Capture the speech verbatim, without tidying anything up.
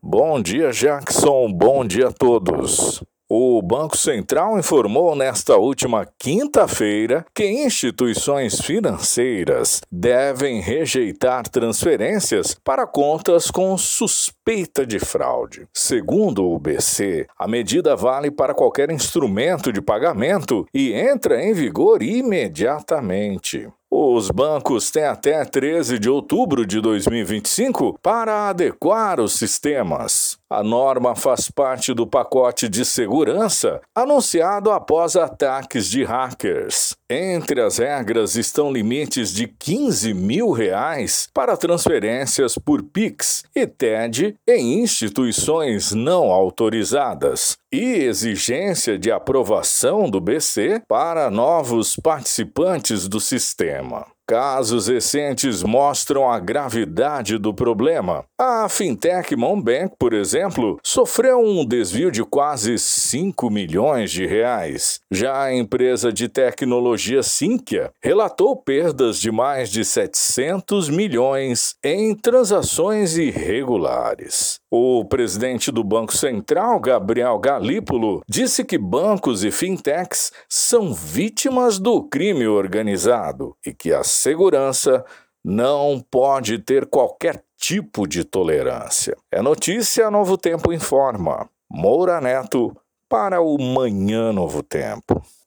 Bom dia, Jackson. Bom dia a todos. O Banco Central informou nesta última quinta-feira que instituições financeiras devem rejeitar transferências para contas com suspeita de fraude. Segundo o B C, a medida vale para qualquer instrumento de pagamento e entra em vigor imediatamente. Os bancos têm até treze de outubro de dois mil e vinte e cinco para adequar os sistemas. A norma faz parte do pacote de segurança anunciado após ataques de hackers. Entre as regras estão limites de quinze mil reais para transferências por Pix e T E D em instituições não autorizadas e exigência de aprovação do B C para novos participantes do sistema. Casos recentes mostram a gravidade do problema. A fintech Monbank, por exemplo, sofreu um desvio de quase cinco milhões de reais. Já a empresa de tecnologia Sinqia relatou perdas de mais de setecentos milhões em transações irregulares. O presidente do Banco Central, Gabriel Galípolo, disse que bancos e fintechs são vítimas do crime organizado e que a segurança não pode ter qualquer tipo de tolerância. É notícia, Novo Tempo informa. Moura Neto para o Manhã Novo Tempo.